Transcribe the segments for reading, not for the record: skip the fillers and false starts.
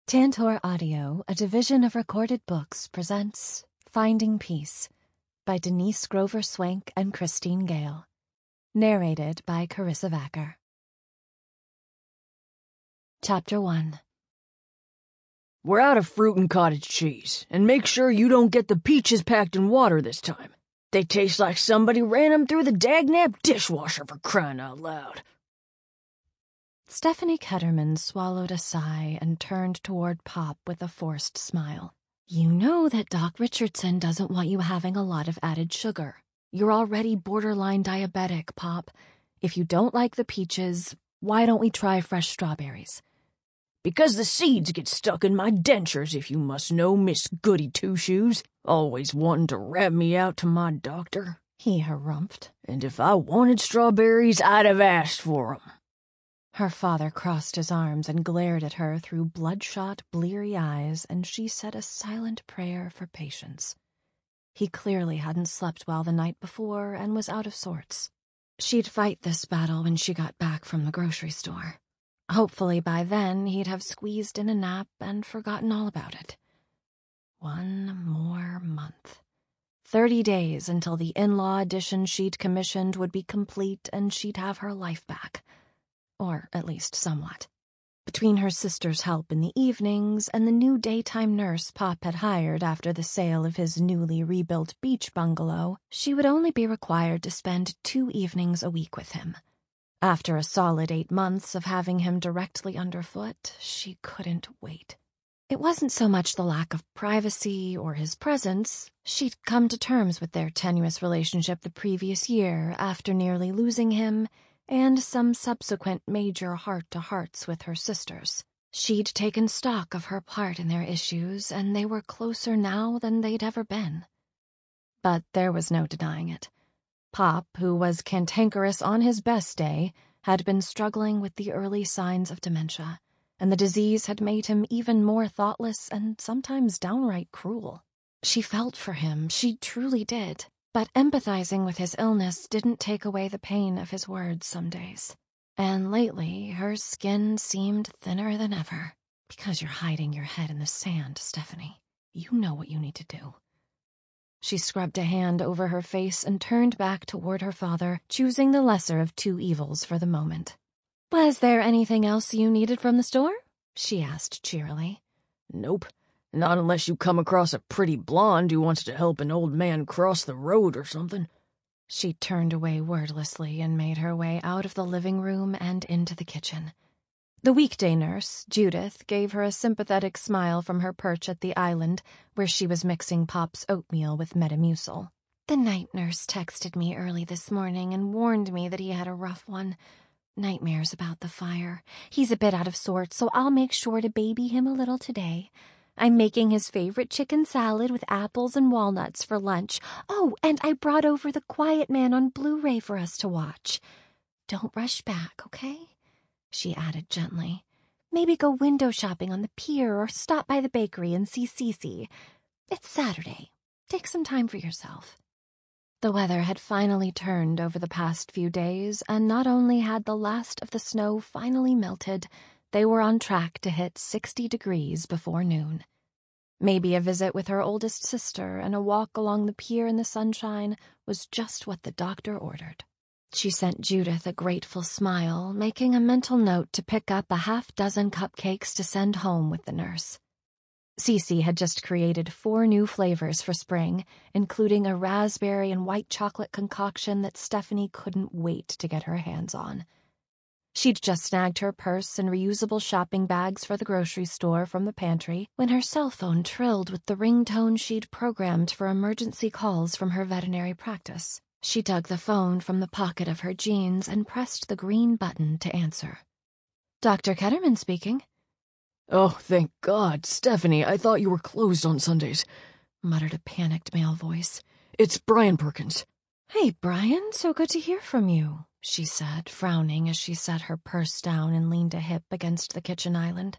Tantor Audio, a division of Recorded Books, presents Finding Peace by Denise Grover Swank and Christine Gale. Narrated by Carissa Vacker. Chapter 1. We're out of fruit and cottage cheese, and make sure you don't get the peaches packed in water this time. They taste like somebody ran them through the dagnab dishwasher, for crying out loud. Stephanie Ketterman swallowed a sigh and turned toward Pop with a forced smile. You know that Doc Richardson doesn't want you having a lot of added sugar. You're already borderline diabetic, Pop. If you don't like the peaches, why don't we try fresh strawberries? Because the seeds get stuck in my dentures, if you must know, Miss Goody Two-Shoes. Always wanting to rat me out to my doctor. He harumphed. And if I wanted strawberries, I'd have asked for 'em. Her father crossed his arms and glared at her through bloodshot, bleary eyes, and she said a silent prayer for patience. He clearly hadn't slept well the night before and was out of sorts. She'd fight this battle when she got back from the grocery store. Hopefully by then he'd have squeezed in a nap and forgotten all about it. 1 more month. 30 days until the in-law edition she'd commissioned would be complete and she'd have her life back. Or at least somewhat. Between her sister's help in the evenings and the new daytime nurse Pop had hired after the sale of his newly rebuilt beach bungalow, she would only be required to spend 2 evenings a week with him. After a solid 8 months of having him directly underfoot, she couldn't wait. It wasn't so much the lack of privacy or his presence. She'd come to terms with their tenuous relationship the previous year after nearly losing him, and some subsequent major heart-to-hearts with her sisters. She'd taken stock of her part in their issues, and they were closer now than they'd ever been. But there was no denying it. Pop, who was cantankerous on his best day, had been struggling with the early signs of dementia, and the disease had made him even more thoughtless and sometimes downright cruel. She felt for him, she truly did. But empathizing with his illness didn't take away the pain of his words some days. And lately, her skin seemed thinner than ever. Because you're hiding your head in the sand, Stephanie. You know what you need to do. She scrubbed a hand over her face and turned back toward her father, choosing the lesser of 2 evils for the moment. Was there anything else you needed from the store? She asked cheerily. Nope. Not unless you come across a pretty blonde who wants to help an old man cross the road or something. She turned away wordlessly and made her way out of the living room and into the kitchen. The weekday nurse, Judith, gave her a sympathetic smile from her perch at the island, where she was mixing Pop's oatmeal with Metamucil. The night nurse texted me early this morning and warned me that he had a rough one. Nightmares about the fire. He's a bit out of sorts, so I'll make sure to baby him a little today. I'm making his favorite chicken salad with apples and walnuts for lunch. Oh, and I brought over The Quiet Man on Blu-ray for us to watch. Don't rush back, okay? She added gently. Maybe go window shopping on the pier or stop by the bakery and see Cece. It's Saturday. Take some time for yourself. The weather had finally turned over the past few days, and not only had the last of the snow finally melted, they were on track to hit 60 degrees before noon. Maybe a visit with her oldest sister and a walk along the pier in the sunshine was just what the doctor ordered. She sent Judith a grateful smile, making a mental note to pick up a half-dozen cupcakes to send home with the nurse. Cece had just created 4 new flavors for spring, including a raspberry and white chocolate concoction that Stephanie couldn't wait to get her hands on. She'd just snagged her purse and reusable shopping bags for the grocery store from the pantry when her cell phone trilled with the ringtone she'd programmed for emergency calls from her veterinary practice. She dug the phone from the pocket of her jeans and pressed the green button to answer. Dr. Ketterman speaking. Oh, thank God, Stephanie, I thought you were closed on Sundays, muttered a panicked male voice. It's Brian Perkins. Hey, Brian, so good to hear from you, she said, frowning as she set her purse down and leaned a hip against the kitchen island.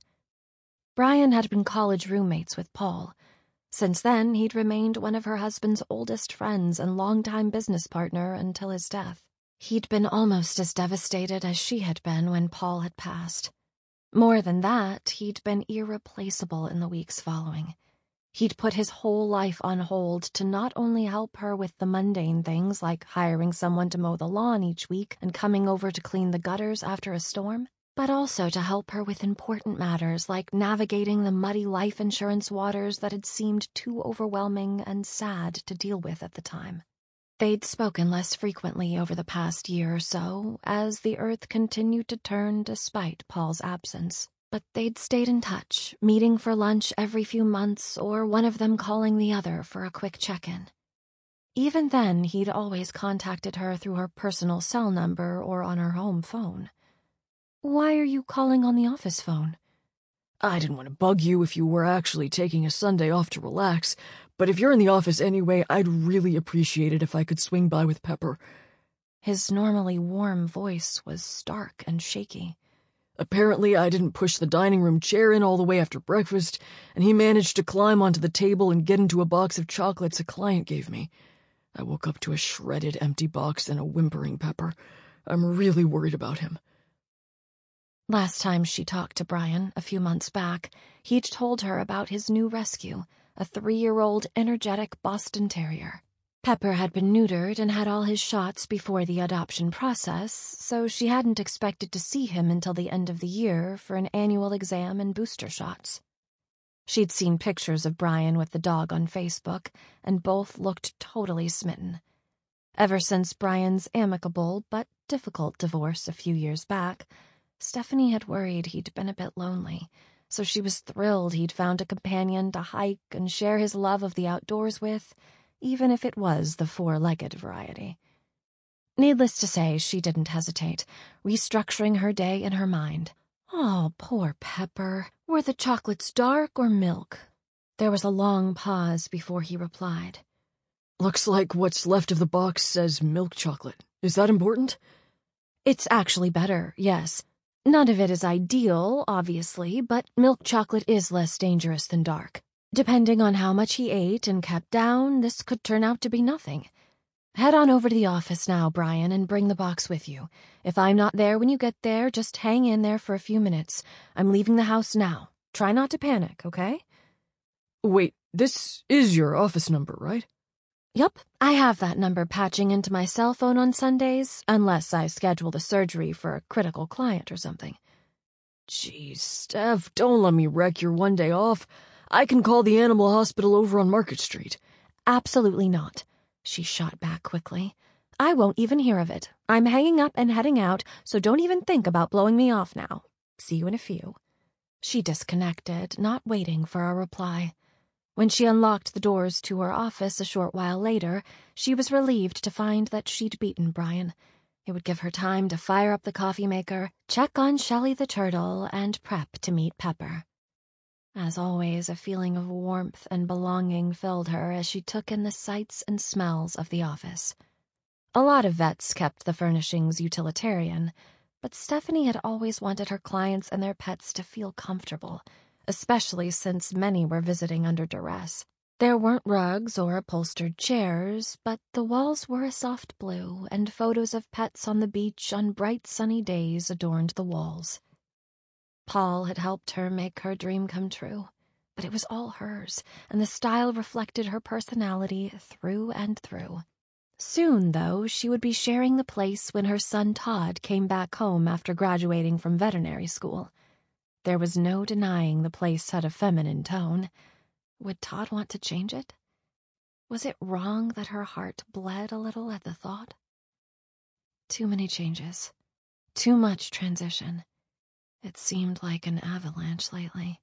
Brian had been college roommates with Paul. Since then, he'd remained one of her husband's oldest friends and longtime business partner until his death. He'd been almost as devastated as she had been when Paul had passed. More than that, he'd been irreplaceable in the weeks following. He'd put his whole life on hold to not only help her with the mundane things like hiring someone to mow the lawn each week and coming over to clean the gutters after a storm, but also to help her with important matters like navigating the muddy life insurance waters that had seemed too overwhelming and sad to deal with at the time. They'd spoken less frequently over the past year or so, as the earth continued to turn despite Paul's absence. But they'd stayed in touch, meeting for lunch every few months or one of them calling the other for a quick check-in. Even then, he'd always contacted her through her personal cell number or on her home phone. "Why are you calling on the office phone?" I didn't want to bug you if you were actually taking a Sunday off to relax, but if you're in the office anyway, I'd really appreciate it if I could swing by with Pepper. His normally warm voice was stark and shaky. Apparently, I didn't push the dining room chair in all the way after breakfast, and he managed to climb onto the table and get into a box of chocolates a client gave me. I woke up to a shredded empty box and a whimpering Pepper. I'm really worried about him. Last time she talked to Brian, a few months back, he'd told her about his new rescue, a 3-year-old energetic Boston Terrier. Pepper had been neutered and had all his shots before the adoption process, so she hadn't expected to see him until the end of the year for an annual exam and booster shots. She'd seen pictures of Brian with the dog on Facebook, and both looked totally smitten. Ever since Brian's amicable but difficult divorce a few years back, Stephanie had worried he'd been a bit lonely, so she was thrilled he'd found a companion to hike and share his love of the outdoors with, even if it was the 4-legged variety. Needless to say, she didn't hesitate, restructuring her day in her mind. Oh, poor Pepper. Were the chocolates dark or milk? There was a long pause before he replied. Looks like what's left of the box says milk chocolate. Is that important? It's actually better, yes. None of it is ideal, obviously, but milk chocolate is less dangerous than dark. Depending on how much he ate and kept down, this could turn out to be nothing. Head on over to the office now, Brian, and bring the box with you. If I'm not there when you get there, just hang in there for a few minutes. I'm leaving the house now. Try not to panic, okay? Wait, this is your office number, right? Yup, I have that number patching into my cell phone on Sundays, unless I schedule the surgery for a critical client or something. Jeez, Steph, don't let me wreck your one day off. I can call the animal hospital over on Market Street. Absolutely not, she shot back quickly. I won't even hear of it. I'm hanging up and heading out, so don't even think about blowing me off now. See you in a few. She disconnected, not waiting for a reply. When she unlocked the doors to her office a short while later, she was relieved to find that she'd beaten Brian. It would give her time to fire up the coffee maker, check on Shelley the turtle, and prep to meet Pepper. As always, a feeling of warmth and belonging filled her as she took in the sights and smells of the office. A lot of vets kept the furnishings utilitarian, but Stephanie had always wanted her clients and their pets to feel comfortable, especially since many were visiting under duress. There weren't rugs or upholstered chairs, but the walls were a soft blue, and photos of pets on the beach on bright sunny days adorned the walls. Paul had helped her make her dream come true, but it was all hers, and the style reflected her personality through and through. Soon, though, she would be sharing the place when her son Todd came back home after graduating from veterinary school. There was no denying the place had a feminine tone. Would Todd want to change it? Was it wrong that her heart bled a little at the thought? Too many changes. Too much transition. It seemed like an avalanche lately.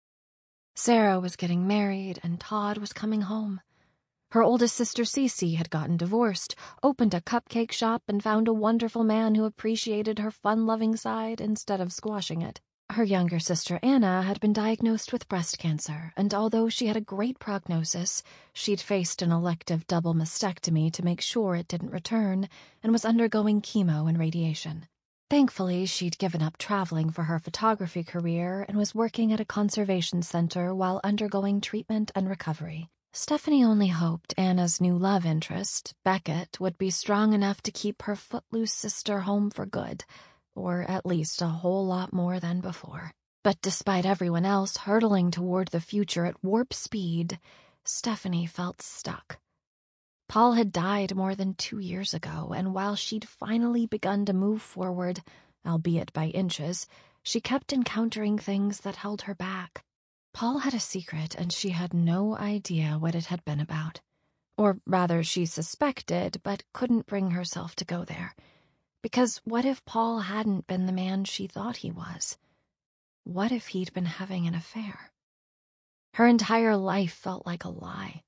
Sarah was getting married and Todd was coming home. Her oldest sister Cece had gotten divorced, opened a cupcake shop, and found a wonderful man who appreciated her fun-loving side instead of squashing it. Her younger sister Anna had been diagnosed with breast cancer, and although she had a great prognosis, she'd faced an elective double mastectomy to make sure it didn't return, and was undergoing chemo and radiation. Thankfully, she'd given up traveling for her photography career and was working at a conservation center while undergoing treatment and recovery. Stephanie only hoped Anna's new love interest, Beckett, would be strong enough to keep her footloose sister home for good, or at least a whole lot more than before. But despite everyone else hurtling toward the future at warp speed, Stephanie felt stuck. Paul had died more than 2 years ago, and while she'd finally begun to move forward, albeit by inches, she kept encountering things that held her back. Paul had a secret, and she had no idea what it had been about. Or rather, she suspected, but couldn't bring herself to go there. Because what if Paul hadn't been the man she thought he was? What if he'd been having an affair? Her entire life felt like a lie.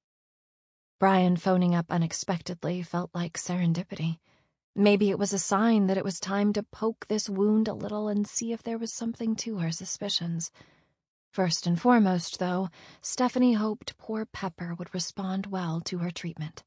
Brian phoning up unexpectedly felt like serendipity. Maybe it was a sign that it was time to poke this wound a little and see if there was something to her suspicions. First and foremost, though, Stephanie hoped poor Pepper would respond well to her treatment.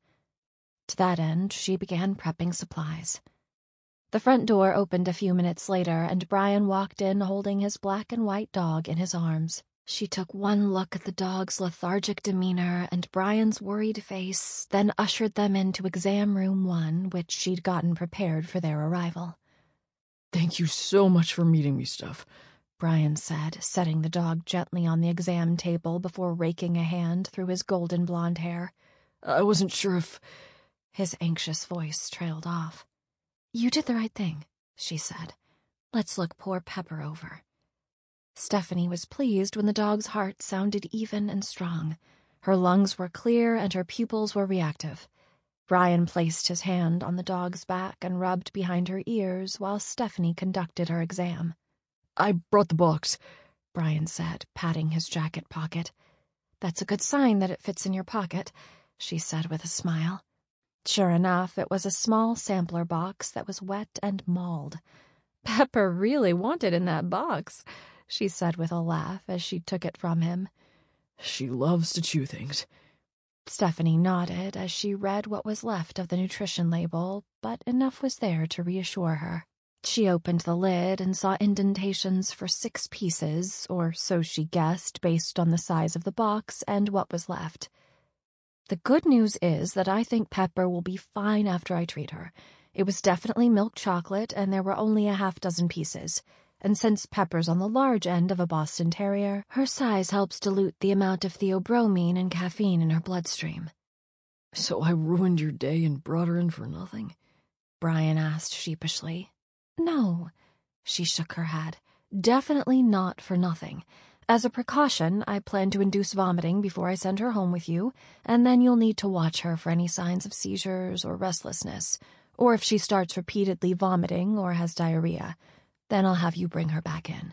To that end, she began prepping supplies. The front door opened a few minutes later, and Brian walked in holding his black and white dog in his arms. She took one look at the dog's lethargic demeanor and Brian's worried face, then ushered them into exam room 1, which she'd gotten prepared for their arrival. "Thank you so much for meeting me, Steph," Brian said, setting the dog gently on the exam table before raking a hand through his golden blonde hair. "I wasn't sure if—" His anxious voice trailed off. "You did the right thing," she said. "Let's look poor Pepper over." Stephanie was pleased when the dog's heart sounded even and strong. Her lungs were clear and her pupils were reactive. Brian placed his hand on the dog's back and rubbed behind her ears while Stephanie conducted her exam. "I brought the box," Brian said, patting his jacket pocket. "That's a good sign that it fits in your pocket," she said with a smile. Sure enough, it was a small sampler box that was wet and mauled. "Pepper really wanted in that box," she said with a laugh as she took it from him. "She loves to chew things." Stephanie nodded as she read what was left of the nutrition label, but enough was there to reassure her. She opened the lid and saw indentations for 6 pieces, or so she guessed based on the size of the box and what was left. "The good news is that I think Pepper will be fine after I treat her. It was definitely milk chocolate, and there were only a half-dozen pieces. And since Pepper's on the large end of a Boston Terrier, her size helps dilute the amount of theobromine and caffeine in her bloodstream." "So I ruined your day and brought her in for nothing?" Brian asked sheepishly. "No," she shook her head. "Definitely not for nothing. As a precaution, I plan to induce vomiting before I send her home with you, and then you'll need to watch her for any signs of seizures or restlessness, or if she starts repeatedly vomiting or has diarrhea. Then I'll have you bring her back in."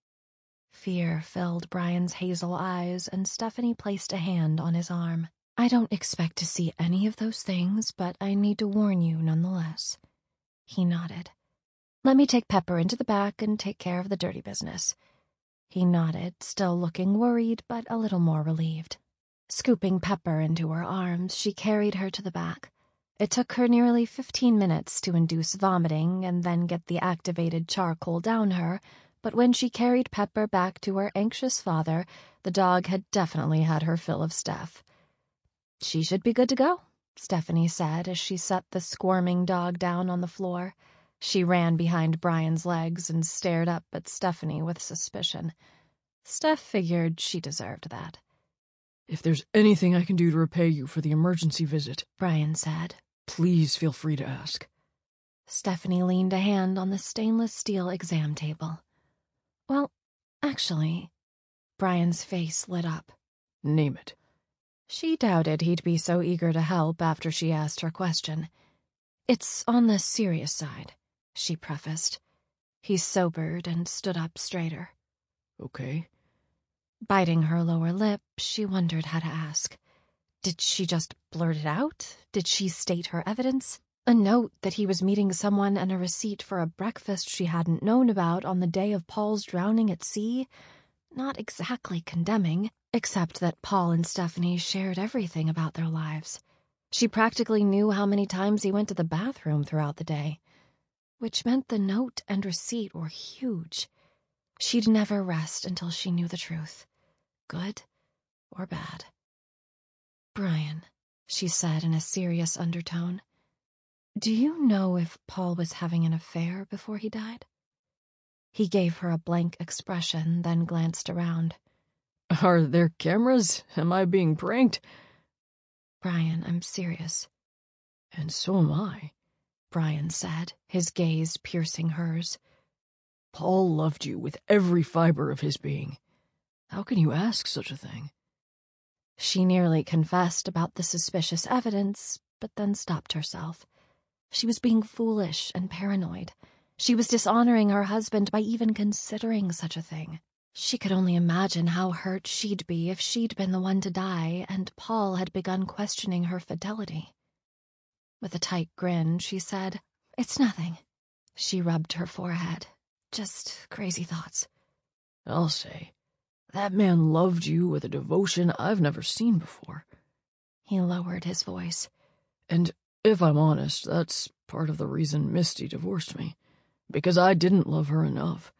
Fear filled Brian's hazel eyes, and Stephanie placed a hand on his arm. "I don't expect to see any of those things, but I need to warn you nonetheless." He nodded. "Let me take Pepper into the back and take care of the dirty business." He nodded, still looking worried but a little more relieved. Scooping Pepper into her arms, she carried her to the back. It took her nearly 15 minutes to induce vomiting and then get the activated charcoal down her, but when she carried Pepper back to her anxious father, the dog had definitely had her fill of Steph. "She should be good to go," Stephanie said as she set the squirming dog down on the floor. She ran behind Brian's legs and stared up at Stephanie with suspicion. Steph figured she deserved that. "If there's anything I can do to repay you for the emergency visit," Brian said, "please feel free to ask." Stephanie leaned a hand on the stainless steel exam table. "Well, actually," Brian's face lit up. "Name it." She doubted he'd be so eager to help after she asked her question. "It's on the serious side," she prefaced. He sobered and stood up straighter. "Okay." Biting her lower lip, she wondered how to ask. Did she just blurt it out? Did she state her evidence? A note that he was meeting someone and a receipt for a breakfast she hadn't known about on the day of Paul's drowning at sea? Not exactly condemning, except that Paul and Stephanie shared everything about their lives. She practically knew how many times he went to the bathroom throughout the day, which meant the note and receipt were huge. She'd never rest until she knew the truth, good or bad. "Brian," she said in a serious undertone, Do you know if Paul was having an affair before he died? He gave her a blank expression, then glanced around. Are there cameras? Am I being pranked? Brian, I'm serious. And so am I, Brian said, his gaze piercing hers. Paul loved you with every fiber of his being. How can you ask such a thing? She nearly confessed about the suspicious evidence, but then stopped herself. She was being foolish and paranoid. She was dishonoring her husband by even considering such a thing. She could only imagine how hurt she'd be if she'd been the one to die and Paul had begun questioning her fidelity. With a tight grin, she said, "It's nothing." She rubbed her forehead. "Just crazy thoughts." I'll say, that man loved you with a devotion I've never seen before. He lowered his voice. And if I'm honest, that's part of the reason Misty divorced me. Because I didn't love her enough.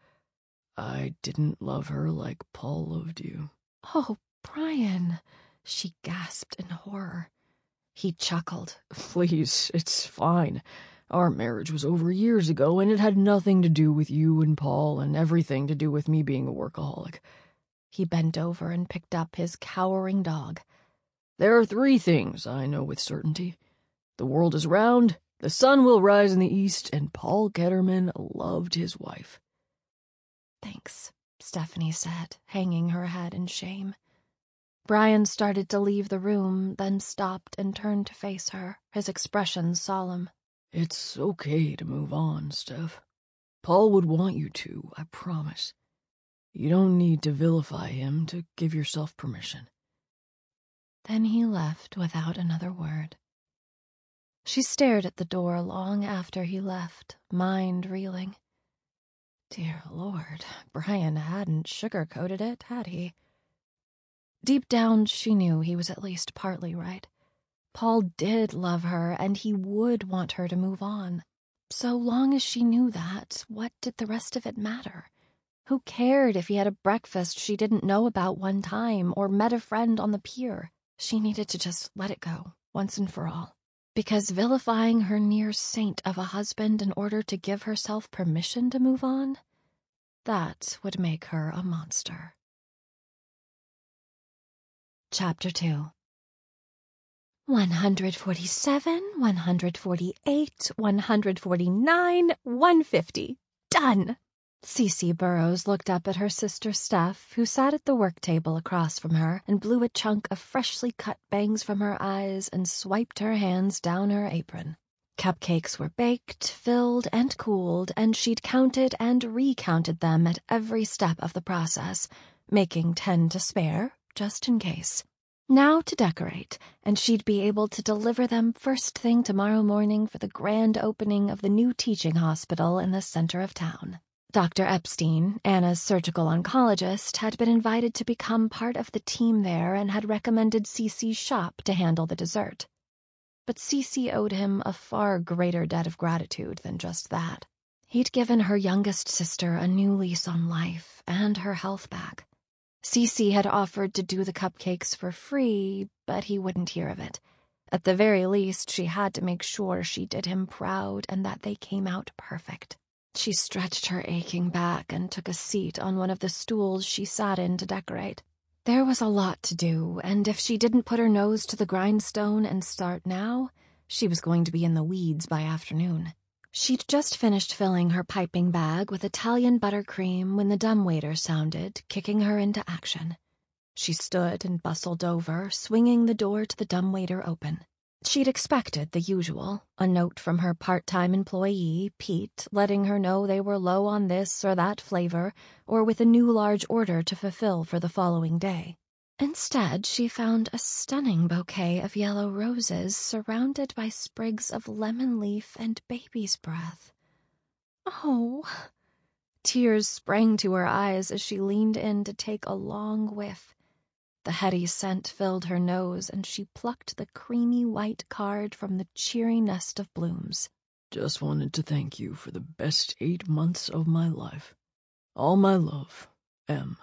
I didn't love her like Paul loved you. "Oh, Brian," she gasped in horror. He chuckled. Please, it's fine. Our marriage was over years ago, and it had nothing to do with you and Paul and everything to do with me being a workaholic. He bent over and picked up his cowering dog. There are 3 things I know with certainty. The world is round, the sun will rise in the east, and Paul Ketterman loved his wife. "Thanks," Stephanie said, hanging her head in shame. Brian started to leave the room, then stopped and turned to face her, his expression solemn. It's okay to move on, Steph. Paul would want you to, I promise. You don't need to vilify him to give yourself permission. Then he left without another word. She stared at the door long after he left, mind reeling. Dear Lord, Brian hadn't sugar-coated it, had he? Deep down, she knew he was at least partly right. Paul did love her, and he would want her to move on. So long as she knew that, what did the rest of it matter? Who cared if he had a breakfast she didn't know about one time or met a friend on the pier? She needed to just let it go, once and for all. Because vilifying her near saint of a husband in order to give herself permission to move on, that would make her a monster. Chapter 2. 147, 148, 149, 150. Done! Cece Burrows looked up at her sister Steph, who sat at the work table across from her and blew a chunk of freshly cut bangs from her eyes and swiped her hands down her apron. Cupcakes were baked, filled, and cooled, and she'd counted and recounted them at every step of the process, making 10 to spare, just in case. Now to decorate, and she'd be able to deliver them first thing tomorrow morning for the grand opening of the new teaching hospital in the center of town. Dr. Epstein, Anna's surgical oncologist, had been invited to become part of the team there and had recommended Cece's shop to handle the dessert. But Cece owed him a far greater debt of gratitude than just that. He'd given her youngest sister a new lease on life and her health back. Cece had offered to do the cupcakes for free, but he wouldn't hear of it. At the very least, she had to make sure she did him proud and that they came out perfect. She stretched her aching back and took a seat on one of the stools she sat in to decorate. There was a lot to do, and if she didn't put her nose to the grindstone and start now, she was going to be in the weeds by afternoon. She'd just finished filling her piping bag with Italian buttercream when the dumbwaiter sounded, kicking her into action. She stood and bustled over, swinging the door to the dumbwaiter open. She'd expected the usual, a note from her part-time employee, Pete, letting her know they were low on this or that flavor, or with a new large order to fulfill for the following day. Instead, she found a stunning bouquet of yellow roses surrounded by sprigs of lemon leaf and baby's breath. Oh! Tears sprang to her eyes as she leaned in to take a long whiff. The heady scent filled her nose, and she plucked the creamy white card from the cheery nest of blooms. Just wanted to thank you for the best 8 months of my life. All my love, M.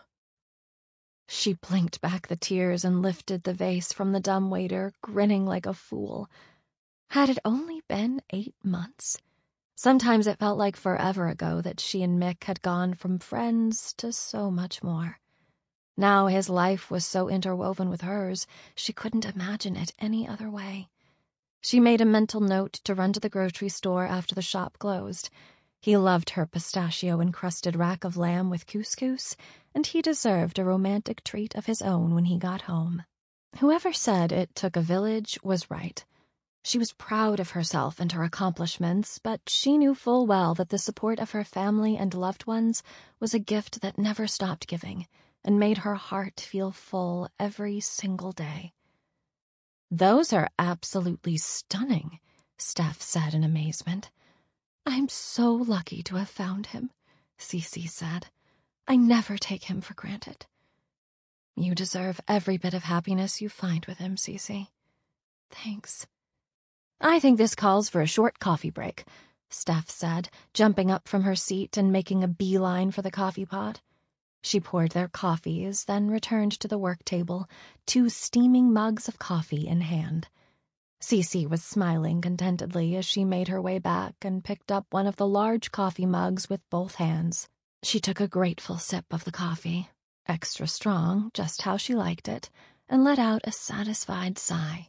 She blinked back the tears and lifted the vase from the dumbwaiter, grinning like a fool. Had it only been 8 months? Sometimes it felt like forever ago that she and Mick had gone from friends to so much more. Now his life was so interwoven with hers, she couldn't imagine it any other way. She made a mental note to run to the grocery store after the shop closed. He loved her pistachio-encrusted rack of lamb with couscous, and he deserved a romantic treat of his own when he got home. Whoever said it took a village was right. She was proud of herself and her accomplishments, but she knew full well that the support of her family and loved ones was a gift that never stopped giving and made her heart feel full every single day. "Those are absolutely stunning," Steph said in amazement. "I'm so lucky to have found him," Cece said. "I never take him for granted." "You deserve every bit of happiness you find with him, Cece." "Thanks." "I think this calls for a short coffee break," Steph said, jumping up from her seat and making a beeline for the coffee pot. She poured their coffees, then returned to the work table, 2 steaming mugs of coffee in hand. Cece was smiling contentedly as she made her way back and picked up one of the large coffee mugs with both hands. She took a grateful sip of the coffee, extra strong, just how she liked it, and let out a satisfied sigh.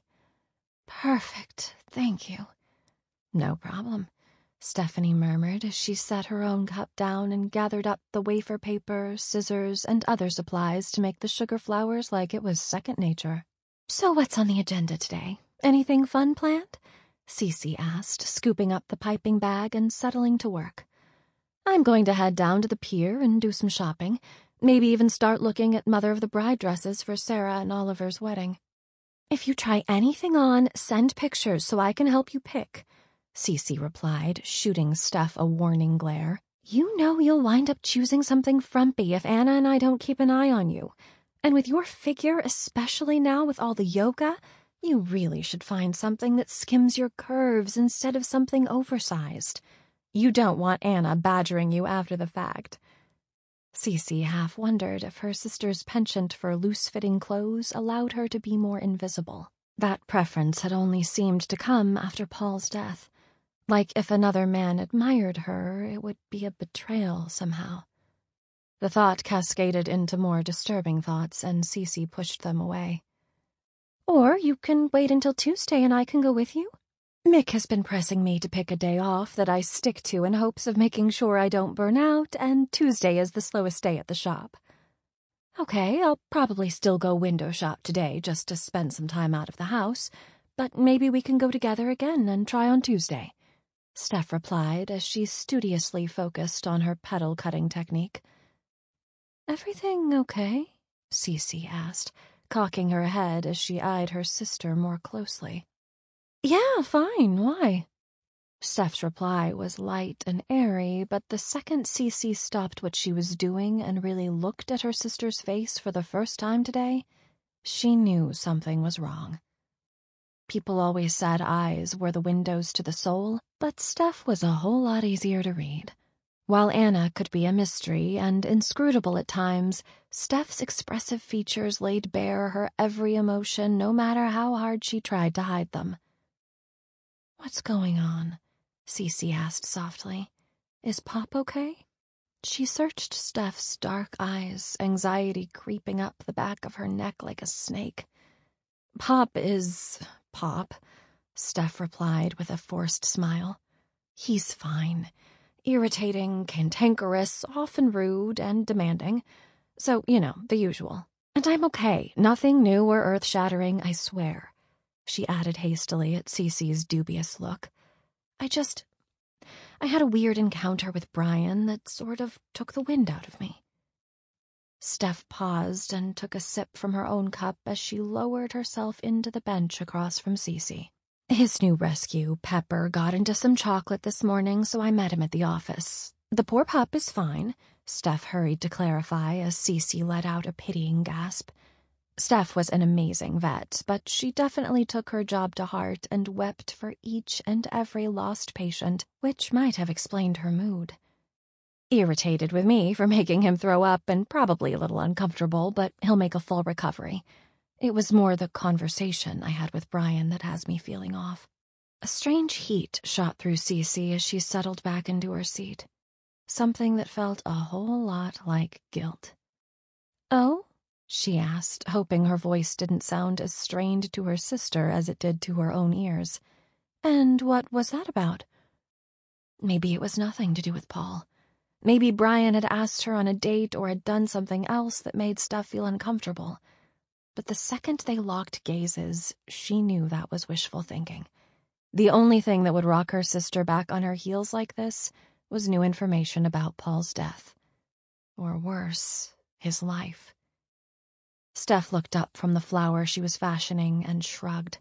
"Perfect, thank you." "No problem," Stephanie murmured as she set her own cup down and gathered up the wafer paper, scissors, and other supplies to make the sugar flowers like it was second nature. "So what's on the agenda today? Anything fun planned?" Cece asked, scooping up the piping bag and settling to work. "I'm going to head down to the pier and do some shopping, maybe even start looking at Mother of the Bride dresses for Sarah and Oliver's wedding." "If you try anything on, send pictures so I can help you pick," Cece replied, shooting Steph a warning glare. "You know you'll wind up choosing something frumpy if Anna and I don't keep an eye on you. And with your figure, especially now with all the yoga, you really should find something that skims your curves instead of something oversized. You don't want Anna badgering you after the fact." Cece half wondered if her sister's penchant for loose-fitting clothes allowed her to be more invisible. That preference had only seemed to come after Paul's death. Like if another man admired her, it would be a betrayal somehow. The thought cascaded into more disturbing thoughts, and Cece pushed them away. "Or you can wait until Tuesday and I can go with you. Mick has been pressing me to pick a day off that I stick to in hopes of making sure I don't burn out, and Tuesday is the slowest day at the shop." "Okay, I'll probably still go window shop today just to spend some time out of the house, but maybe we can go together again and try on Tuesday," Steph replied as she studiously focused on her petal-cutting technique. "Everything okay?" Cece asked, cocking her head as she eyed her sister more closely. "Yeah, fine, why?" Steph's reply was light and airy, but the second Cece stopped what she was doing and really looked at her sister's face for the first time today, she knew something was wrong. People always said eyes were the windows to the soul, but Steph was a whole lot easier to read. While Anna could be a mystery and inscrutable at times, Steph's expressive features laid bare her every emotion no matter how hard she tried to hide them. "What's going on?" Cece asked softly. "Is Pop okay?" She searched Steph's dark eyes, anxiety creeping up the back of her neck like a snake. "Pop is Pop," Steph replied with a forced smile. "He's fine. Irritating, cantankerous, often rude and demanding. So, the usual. And I'm okay. Nothing new or earth-shattering, I swear," she added hastily at Cece's dubious look. I had a weird encounter with Brian that sort of took the wind out of me." Steph paused and took a sip from her own cup as she lowered herself into the bench across from Cece. "His new rescue, Pepper, got into some chocolate this morning, so I met him at the office. The poor pup is fine," Steph hurried to clarify as Cece let out a pitying gasp. Steph was an amazing vet, but she definitely took her job to heart and wept for each and every lost patient, which might have explained her mood. "Irritated with me for making him throw up and probably a little uncomfortable, but he'll make a full recovery. It was more the conversation I had with Brian that has me feeling off." A strange heat shot through Cece as she settled back into her seat. Something that felt a whole lot like guilt. "Oh?" she asked, hoping her voice didn't sound as strained to her sister as it did to her own ears. "And what was that about?" Maybe it was nothing to do with Paul. Maybe Brian had asked her on a date or had done something else that made Steph feel uncomfortable. But the second they locked gazes, she knew that was wishful thinking. The only thing that would rock her sister back on her heels like this was new information about Paul's death. Or worse, his life. Steph looked up from the flower she was fashioning and shrugged.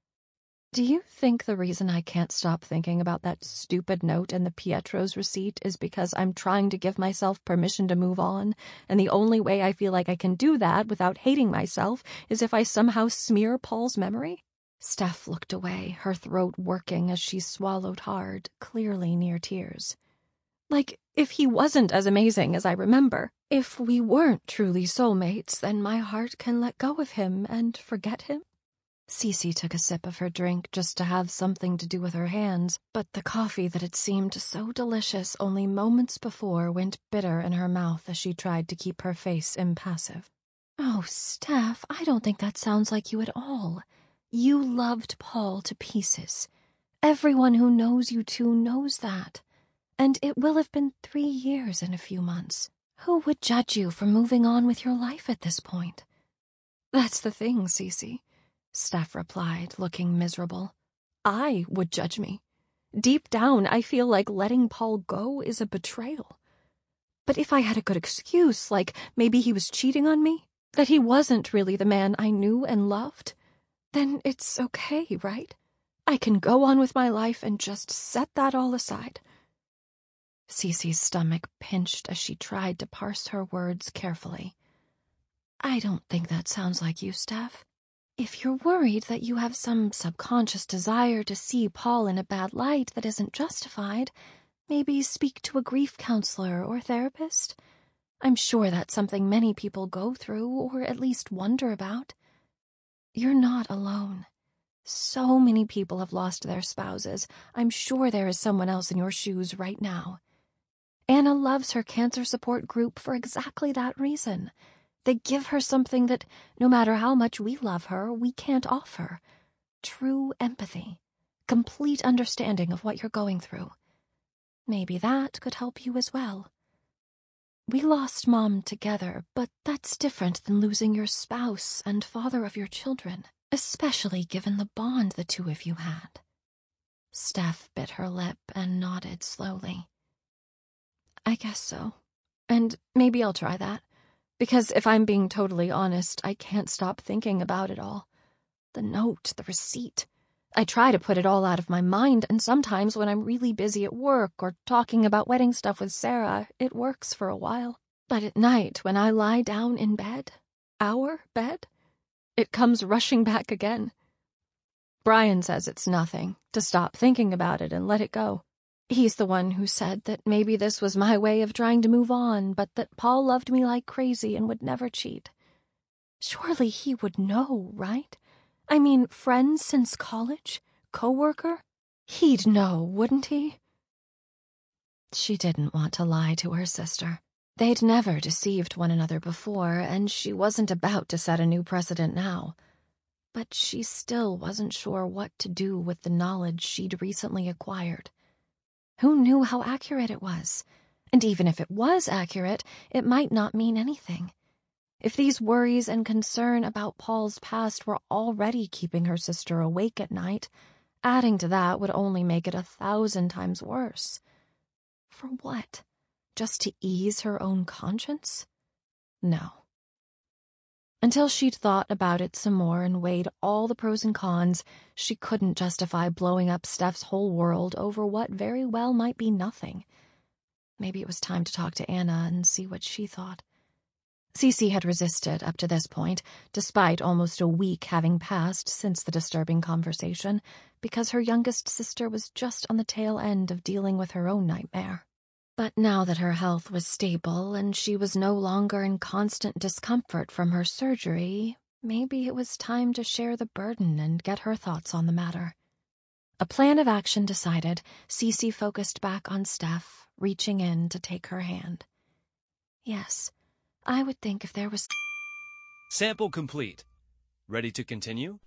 "Do you think the reason I can't stop thinking about that stupid note in the Pietro's receipt is because I'm trying to give myself permission to move on, and the only way I feel like I can do that without hating myself is if I somehow smear Paul's memory?" Steph looked away, her throat working as she swallowed hard, clearly near tears. "Like, if he wasn't as amazing as I remember, if we weren't truly soulmates, then my heart can let go of him and forget him?" Cece took a sip of her drink just to have something to do with her hands, but the coffee that had seemed so delicious only moments before went bitter in her mouth as she tried to keep her face impassive. "Oh, Steph, I don't think that sounds like you at all. You loved Paul to pieces. Everyone who knows you two knows that. And it will have been 3 years in a few months. Who would judge you for moving on with your life at this point?" "That's the thing, Cece," Steph replied, looking miserable. "I would judge me. Deep down, I feel like letting Paul go is a betrayal. But if I had a good excuse, like maybe he was cheating on me, that he wasn't really the man I knew and loved, then it's okay, right? I can go on with my life and just set that all aside." Cece's stomach pinched as she tried to parse her words carefully. "I don't think that sounds like you, Steph. If you're worried that you have some subconscious desire to see Paul in a bad light that isn't justified, maybe speak to a grief counselor or therapist. I'm sure that's something many people go through, or at least wonder about. You're not alone. So many people have lost their spouses. I'm sure there is someone else in your shoes right now. Anna loves her cancer support group for exactly that reason. They give her something that, no matter how much we love her, we can't offer. True empathy. Complete understanding of what you're going through. Maybe that could help you as well. We lost Mom together, but that's different than losing your spouse and father of your children, especially given the bond the two of you had." Steph bit her lip and nodded slowly. "I guess so. And maybe I'll try that. Because if I'm being totally honest, I can't stop thinking about it all. The note, the receipt. I try to put it all out of my mind, and sometimes when I'm really busy at work or talking about wedding stuff with Sarah, it works for a while. But at night, when I lie down in bed, our bed, it comes rushing back again. Brian says it's nothing, to stop thinking about it and let it go. He's the one who said that maybe this was my way of trying to move on, but that Paul loved me like crazy and would never cheat. Surely he would know, right? I mean, friends since college? Co-worker? He'd know, wouldn't he?" She didn't want to lie to her sister. They'd never deceived one another before, and she wasn't about to set a new precedent now. But she still wasn't sure what to do with the knowledge she'd recently acquired. Who knew how accurate it was? And even if it was accurate, it might not mean anything. If these worries and concern about Paul's past were already keeping her sister awake at night, adding to that would only make it 1,000 times worse. For what? Just to ease her own conscience? No. Until she'd thought about it some more and weighed all the pros and cons, she couldn't justify blowing up Steph's whole world over what very well might be nothing. Maybe it was time to talk to Anna and see what she thought. Cece had resisted up to this point, despite almost a week having passed since the disturbing conversation, because her youngest sister was just on the tail end of dealing with her own nightmare. But now that her health was stable and she was no longer in constant discomfort from her surgery, maybe it was time to share the burden and get her thoughts on the matter. A plan of action decided, Cece focused back on Steph, reaching in to take her hand. Yes, I would think if there was... Sample complete. Ready to continue?